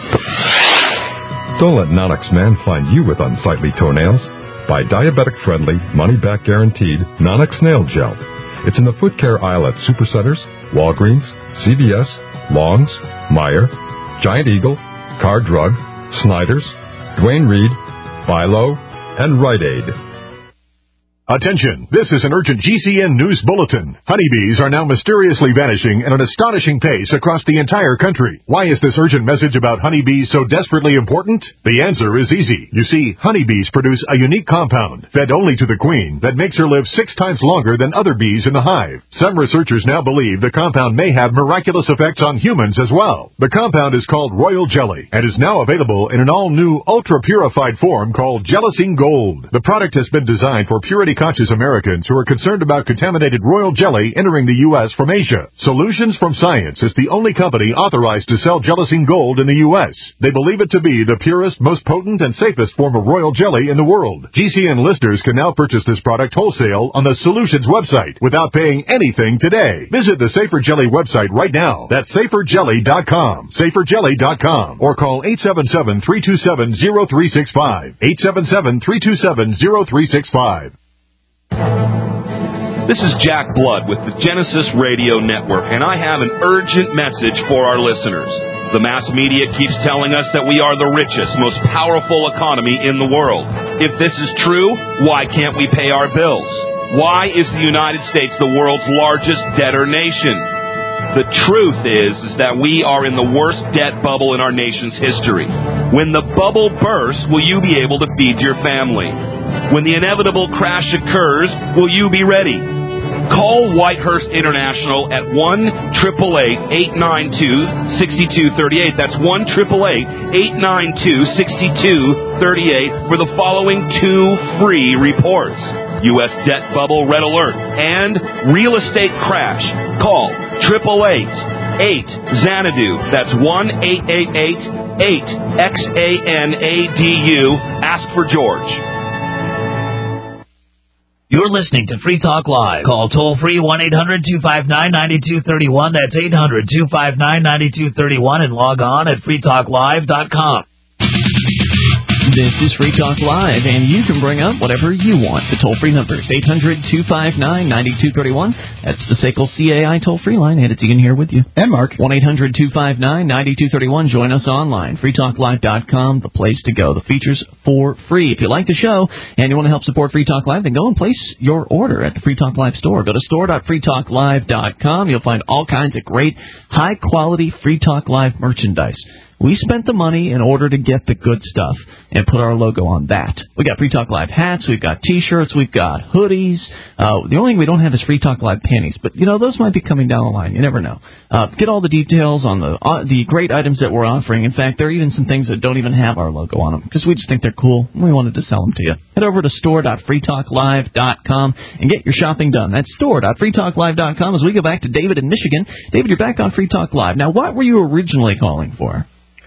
Speaker 19: Don't let Non-X Man find you with unsightly toenails. Buy diabetic-friendly, money-back guaranteed Non-X Nail Gel. It's in the foot care aisle at Supercenters, Walgreens, C V S, Longs, Meijer, Giant Eagle, Car Drug, Snyder's, Duane Reade, Philo, and Rite Aid.
Speaker 15: Attention, this is an urgent G C N news bulletin. Honeybees are now mysteriously vanishing at an astonishing pace across the entire country. Why is this urgent message about honeybees so desperately important? The answer is easy. You see, honeybees produce a unique compound, fed only to the queen, that makes her live six times longer than other bees in the hive. Some researchers now believe the compound may have miraculous effects on humans as well. The compound is called Royal Jelly and is now available in an all-new, ultra-purified form called Gelatine Gold. The product has been designed for purity conscious Americans who are concerned about contaminated royal jelly entering the U S from Asia. Solutions from Science is the only company authorized to sell Gelatine Gold in the U S. They believe it to be the purest, most potent, and safest form of royal jelly in the world. G C N listeners can now purchase this product wholesale on the Solutions website without paying anything today. Visit the Safer Jelly website right now. That's safer jelly dot com. safer jelly dot com. Or call eight seven seven, three two seven, zero three six five. eight seven seven, three two seven, zero three six five.
Speaker 20: This is Jack Blood with the Genesis Radio Network, and I have an urgent message for our listeners. The mass media keeps telling us that we are the richest, most powerful economy in the world. If this is true, why can't we pay our bills? Why is the United States the world's largest debtor nation? The truth is, is that we are in the worst debt bubble in our nation's history. When the bubble bursts, will you be able to feed your family? When the inevitable crash occurs, will you be ready? Call Whitehurst International at one eight eight eight, eight nine two, six two three eight. That's one eight eight eight, eight nine two, six two three eight for the following two free reports. U S Debt Bubble Red Alert and Real Estate Crash. Call eight eight eight, eight Xanadu. That's one eight eight eight, eight X A N A D U. Ask for George.
Speaker 9: You're listening to Free Talk Live. Call toll-free one eight hundred, two five nine, nine two three one. That's eight hundred, two five nine, nine two three one. And log on at free talk live dot com.
Speaker 1: This is Free Talk Live, and you can bring up whatever you want. The toll-free number is eight hundred, two five nine, nine two three one. That's the S A C L C A I toll-free line. And it's Ian here with you.
Speaker 2: And Mark.
Speaker 1: one eight hundred, two five nine, nine two three one. Join us online. free talk live dot com, the place to go. The features for free. If you like the show and you want to help support Free Talk Live, then go and place your order at the Free Talk Live store. Go to store dot free talk live dot com. You'll find all kinds of great, high-quality Free Talk Live merchandise. We spent the money in order to get the good stuff and put our logo on that. We got Free Talk Live hats, we've got T-shirts, we've got hoodies. Uh, the only thing we don't have is Free Talk Live panties, but you know those might be coming down the line. You never know. Uh, get all the details on the uh, the great items that we're offering. In fact, there are even some things that don't even have our logo on them because we just think they're cool and we wanted to sell them to you. Head over to store dot free talk live dot com and get your shopping done. That's store dot free talk live dot com. As we go back to David in Michigan. David, you're back on Free Talk Live. Now, what were you originally calling for?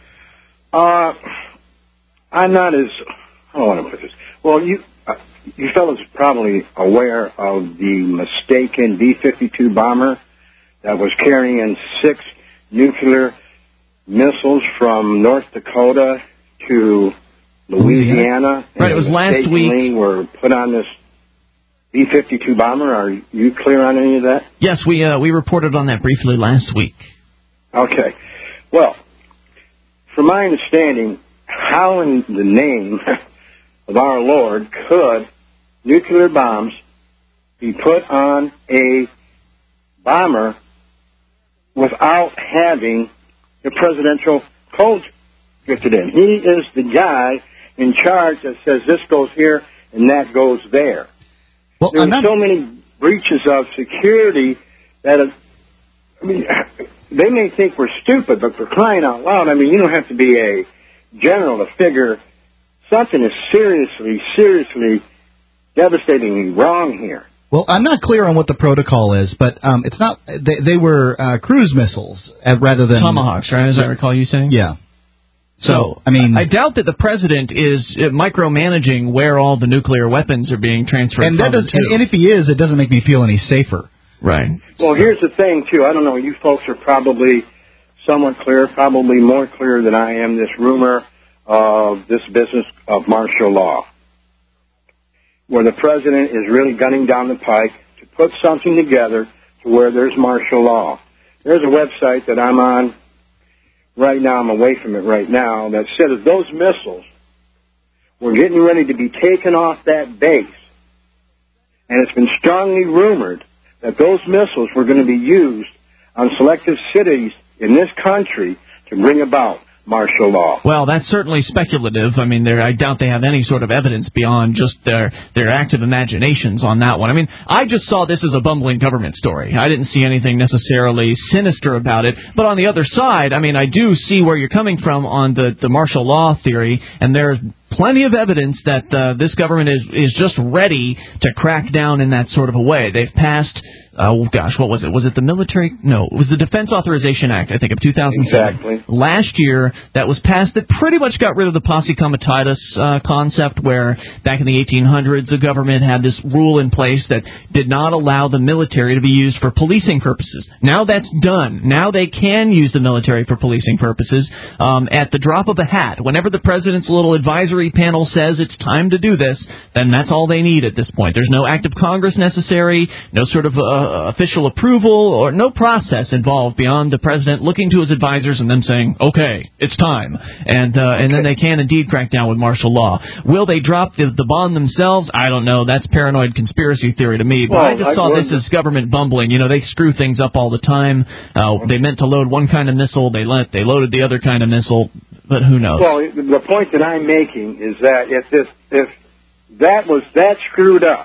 Speaker 17: Uh, I'm not as, I don't want to put this, well, you uh, you fellas are probably aware of the mistaken B fifty-two bomber that was carrying six nuclear missiles from North Dakota to Louisiana.
Speaker 1: Right, it was last week.
Speaker 17: Were put on this B fifty-two bomber. Are you clear on any of that?
Speaker 1: Yes, we uh, we reported on that briefly last week.
Speaker 17: Okay. Well, from my understanding, how in the name of our Lord could nuclear bombs be put on a bomber without having the presidential code drifted in? He is the guy in charge that says this goes here and that goes there.
Speaker 2: Well,
Speaker 17: There are so many breaches of security that, is, I mean, they may think we're stupid, but for crying out loud, I mean, you don't have to be a general to figure something is seriously, seriously, devastatingly wrong here.
Speaker 2: Well, I'm not clear on what the protocol is, but um, it's not. They, they were uh, cruise missiles uh, rather than
Speaker 1: Tomahawks, right? As I recall you saying.
Speaker 2: Yeah.
Speaker 1: So, I mean, I doubt that the president is uh, micromanaging where all the nuclear weapons are being transferred.
Speaker 2: And that
Speaker 1: from
Speaker 2: does, and, and if he is, it doesn't make me feel any safer.
Speaker 1: Right.
Speaker 17: Well, here's the thing, too. I don't know. You folks are probably somewhat clear, probably more clear than I am, this rumor of this business of martial law, where the president is really gunning down the pike to put something together to where there's martial law. There's a website that I'm on right now. I'm away from it right now. That said that those missiles were getting ready to be taken off that base, and it's been strongly rumored that those missiles were going to be used on selective cities in this country to bring about martial law.
Speaker 1: Well, that's certainly speculative. I mean, I doubt they have any sort of evidence beyond just their their active imaginations on that one. I mean, I just saw this as a bumbling government story. I didn't see anything necessarily sinister about it. But on the other side, I mean, I do see where you're coming from on the, the martial law theory, and there's plenty of evidence that uh, this government is, is just ready to crack down in that sort of a way. They've passed, oh gosh, what was it? Was it the military? No, it was the Defense Authorization Act, I think, of two thousand seven.
Speaker 17: Exactly.
Speaker 1: Last year, that was passed that pretty much got rid of the posse comitatus uh, concept, where back in the eighteen hundreds, the government had this rule in place that did not allow the military to be used for policing purposes. Now that's done. Now they can use the military for policing purposes um, at the drop of a hat. Whenever the president's little advisory panel says it's time to do this, then that's all they need at this point. There's no act of Congress necessary, no sort of uh, official approval, or no process involved beyond the president looking to his advisors and them saying, okay, it's time. And uh, and then they can indeed crack down with martial law. Will they drop the, the bomb themselves? I don't know. That's paranoid conspiracy theory to me. But
Speaker 17: well,
Speaker 1: I just saw
Speaker 17: I
Speaker 1: this as government bumbling. You know, they screw things up all the time. Uh, they meant to load one kind of missile. They let, they loaded the other kind of missile. But who knows?
Speaker 17: Well, the point that I'm making is that if this, if that was that screwed up,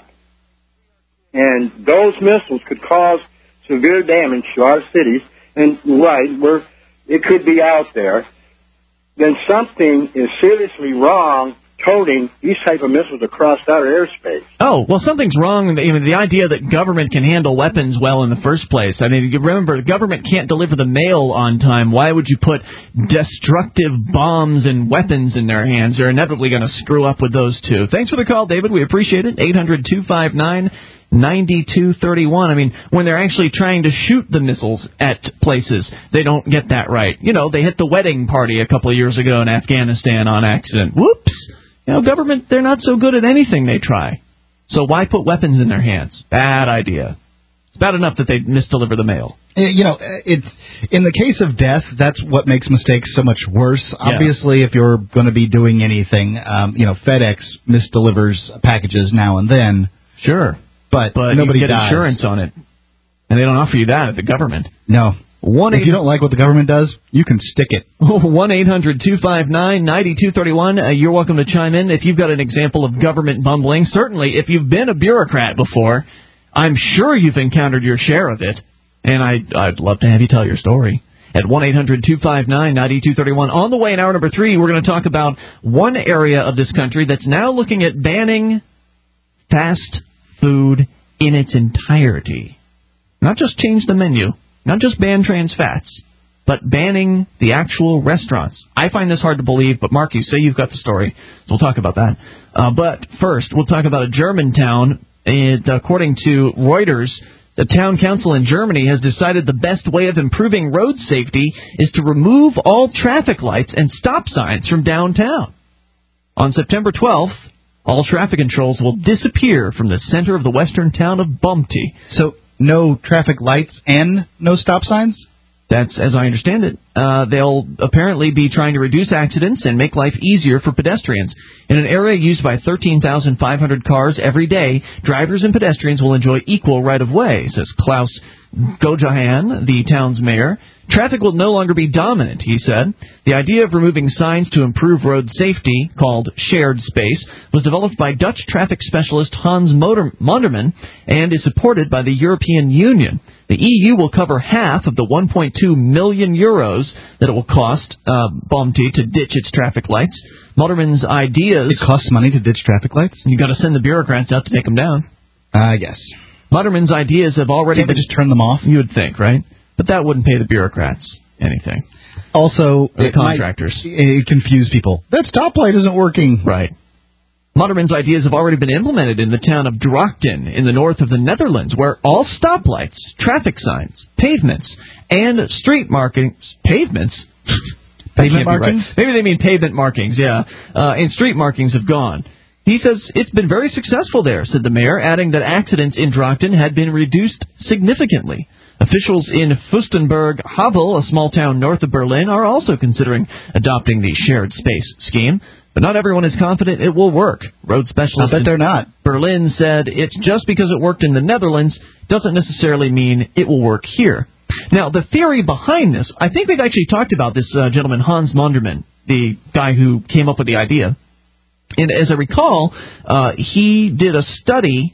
Speaker 17: and those missiles could cause severe damage to our cities, and right, we're, it could be out there, then something is seriously wrong toting these type of missiles across our airspace.
Speaker 1: Oh, well, something's wrong. I mean, the idea that government can handle weapons well in the first place. I mean, you remember, the government can't deliver the mail on time. Why would you put destructive bombs and weapons in their hands? They're inevitably going to screw up with those two. Thanks for the call, David. We appreciate it. eight hundred two five nine nine two three one. I mean, when they're actually trying to shoot the missiles at places, they don't get that right. You know, they hit the wedding party a couple of years ago in Afghanistan on accident. Whoops! You know, government, they're not so good at anything they try. So why put weapons in their hands? Bad idea. It's bad enough that they misdeliver the mail.
Speaker 2: You know, it's in the case of death, that's what makes mistakes so much worse.
Speaker 1: Yeah.
Speaker 2: Obviously, if you're going to be doing anything, um, you know, FedEx misdelivers packages now and then.
Speaker 1: Sure.
Speaker 2: But,
Speaker 1: but
Speaker 2: nobody
Speaker 1: you get
Speaker 2: dies.
Speaker 1: insurance on it. And they don't offer you that at the government.
Speaker 2: No. One if you don't like what the government does, you can stick it.
Speaker 1: one eight hundred two five nine nine two three one. Uh, you're welcome to chime in if you've got an example of government bumbling. Certainly, if you've been a bureaucrat before, I'm sure you've encountered your share of it. And I, I'd love to have you tell your story. At one eight hundred two five nine nine two three one. On the way in hour number three, we're going to talk about one area of this country that's now looking at banning fast food in its entirety. Not just change the menu. Not just ban trans fats, but banning the actual restaurants. I find this hard to believe, but Mark, you say you've got the story, so we'll talk about that. Uh, but first, we'll talk about a German town. And according to Reuters, the town council in Germany has decided the best way of improving road safety is to remove all traffic lights and stop signs from downtown. On September twelfth, all traffic controls will disappear from the center of the western town of Bumti.
Speaker 2: So, no traffic lights and no stop signs?
Speaker 1: That's as I understand it. Uh, they'll apparently be trying to reduce accidents and make life easier for pedestrians. In an area used by thirteen thousand five hundred cars every day, drivers and pedestrians will enjoy equal right-of-way, says Klaus Gojahan, the town's mayor. Traffic will no longer be dominant, he said. The idea of removing signs to improve road safety, called shared space, was developed by Dutch traffic specialist Hans Monderman and is supported by the European Union. The E U will cover half of the one point two million euros that it will cost uh, Bumti to ditch its traffic lights. Monderman's ideas...
Speaker 2: It costs money to ditch traffic lights?
Speaker 1: You've got to send the bureaucrats out to take them down.
Speaker 2: I uh, guess.
Speaker 1: Monderman's ideas have already...
Speaker 2: Can't they just turn them off?
Speaker 1: You would think, right? But that wouldn't pay the bureaucrats anything.
Speaker 2: Also,
Speaker 1: the
Speaker 2: it
Speaker 1: contractors.
Speaker 2: Might, it confuse people. That stoplight isn't working.
Speaker 1: Right. Monderman's ideas have already been implemented in the town of Drachten in the north of the Netherlands, where all stoplights, traffic signs, pavements, and street markings... Pavements?
Speaker 2: Pavement markings?
Speaker 1: Right. Maybe they mean pavement markings, yeah. Uh, and street markings have gone. He says it's been very successful there, said the mayor, adding that accidents in Drachten had been reduced significantly. Officials in Fürstenberg-Havel, a small town north of Berlin, are also considering adopting the shared space scheme. But not everyone is confident it will work. Road specialists
Speaker 2: I bet they're not.
Speaker 1: Berlin said it's just because it worked in the Netherlands doesn't necessarily mean it will work here. Now, the theory behind this, I think we've actually talked about this uh, gentleman, Hans Monderman, the guy who came up with the idea. And as I recall, uh, he did a study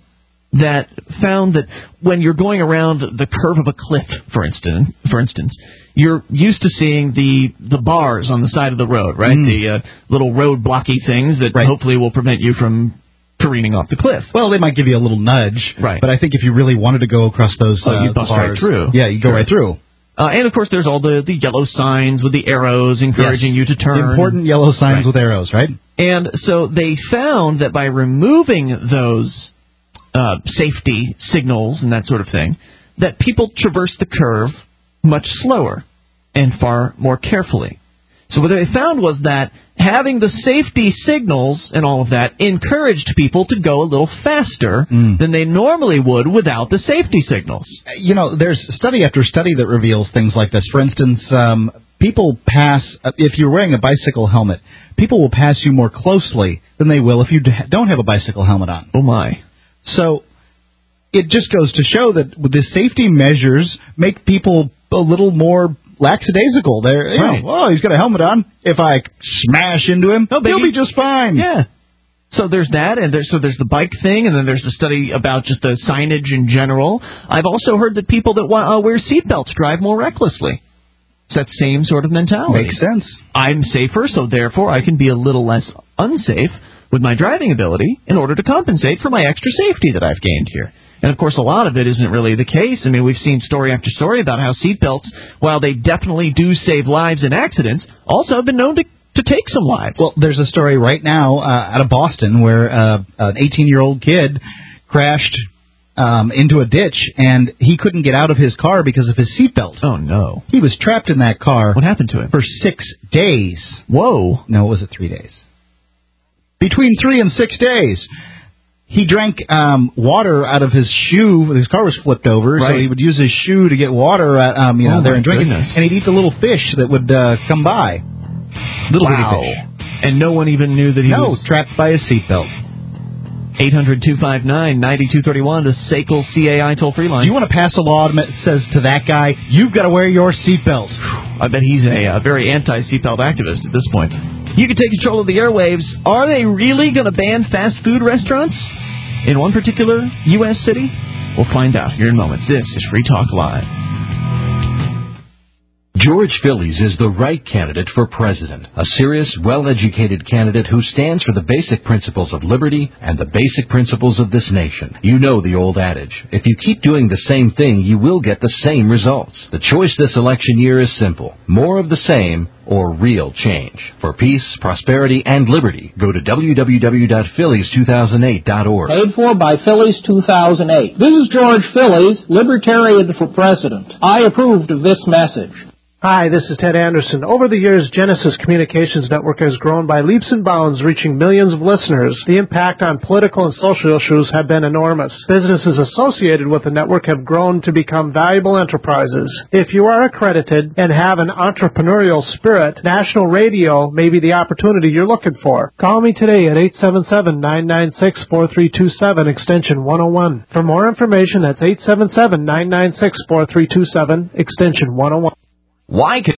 Speaker 1: that found that when you're going around the curve of a cliff, for instance, for instance, you're used to seeing the the bars on the side of the road, right?
Speaker 2: Mm.
Speaker 1: The uh, little road blocky things that
Speaker 2: Right.
Speaker 1: hopefully will prevent you from careening off the cliff.
Speaker 2: Well, they might give you a little nudge,
Speaker 1: right?
Speaker 2: But I think if you really wanted to go across those,
Speaker 1: Oh,
Speaker 2: uh,
Speaker 1: you'd bust
Speaker 2: bars,
Speaker 1: right through.
Speaker 2: Yeah, you go
Speaker 1: Sure.
Speaker 2: right through.
Speaker 1: Uh, and, of course, there's all the, the yellow signs with the arrows encouraging
Speaker 2: Yes.
Speaker 1: you to turn.
Speaker 2: Important yellow signs
Speaker 1: Right.
Speaker 2: with arrows, right?
Speaker 1: And so they found that by removing those uh, safety signals and that sort of thing, that people traverse the curve much slower and far more carefully. So what they found was that having the safety signals and all of that encouraged people to go a little faster
Speaker 2: Mm.
Speaker 1: than they normally would without the safety signals.
Speaker 2: You know, there's study after study that reveals things like this. For instance, um, people pass, uh, if you're wearing a bicycle helmet, people will pass you more closely than they will if you d- don't have a bicycle helmet on.
Speaker 1: Oh, my.
Speaker 2: So it just goes to show that with the safety measures make people a little more lackadaisical. They're, you
Speaker 1: Right.
Speaker 2: know, oh, he's got a helmet on. If I smash into him,
Speaker 1: No
Speaker 2: he'll
Speaker 1: biggie.
Speaker 2: be just fine.
Speaker 1: Yeah. So there's that, and there's, so there's the bike thing, and then there's the study about just the signage in general. I've also heard that people that wa- uh, wear seatbelts drive more recklessly. It's that same sort of mentality.
Speaker 2: Makes sense.
Speaker 1: I'm safer, so therefore I can be a little less unsafe with my driving ability in order to compensate for my extra safety that I've gained here. And, of course, a lot of it isn't really the case. I mean, we've seen story after story about how seatbelts, while they definitely do save lives in accidents, also have been known to, to take some lives.
Speaker 2: Well, there's a story right now uh, out of Boston where uh, an eighteen-year-old kid crashed um, into a ditch, and he couldn't get out of his car because of his seatbelt.
Speaker 1: Oh, no.
Speaker 2: He was trapped in that car.
Speaker 1: What happened to him?
Speaker 2: For six days.
Speaker 1: Whoa.
Speaker 2: No, it was it three days. Between three and six days. He drank um, water out of his shoe. His car was flipped over,
Speaker 1: Right.
Speaker 2: so he would use his shoe to get water, at, um, you know,
Speaker 1: Oh,
Speaker 2: there
Speaker 1: my
Speaker 2: and drink it.
Speaker 1: goodness.
Speaker 2: And he'd eat the little fish that would uh, come by. Little
Speaker 1: Wow.
Speaker 2: bitty fish.
Speaker 1: And no one even knew that he
Speaker 2: no,
Speaker 1: was...
Speaker 2: trapped by his seatbelt.
Speaker 1: eight hundred two five nine nine two three one, the S A C L C A I toll-free line.
Speaker 2: Do you want to pass a law that says to that guy, you've got to wear your seatbelt?
Speaker 1: I bet he's a uh, very anti-seatbelt activist at this point. You can take control of the airwaves. Are they really going to ban fast food restaurants in one particular U S city? We'll find out here in moments. This is Free Talk Live.
Speaker 21: George Phillies is the right candidate for president. A serious, well-educated candidate who stands for the basic principles of liberty and the basic principles of this nation. You know the old adage, if you keep doing the same thing, you will get the same results. The choice this election year is simple. More of the same or real change. For peace, prosperity, and liberty, go to w w w dot phillies two thousand eight dot org.
Speaker 22: Paid for by Phillies two thousand eight. This is George Phillies, Libertarian for President. I approved of this message.
Speaker 5: Hi, this is Ted Anderson. Over the years, Genesis Communications Network has grown by leaps and bounds, reaching millions of listeners. The impact on political and social issues have been enormous. Businesses associated with the network have grown to become valuable enterprises. If you are accredited and have an entrepreneurial spirit, national radio may be the opportunity you're looking for. Call me today at eight seven seven, nine nine six, four three two seven, extension one oh one. For more information, that's eight seven seven, nine nine six, four three two seven, extension one oh one.
Speaker 1: Why could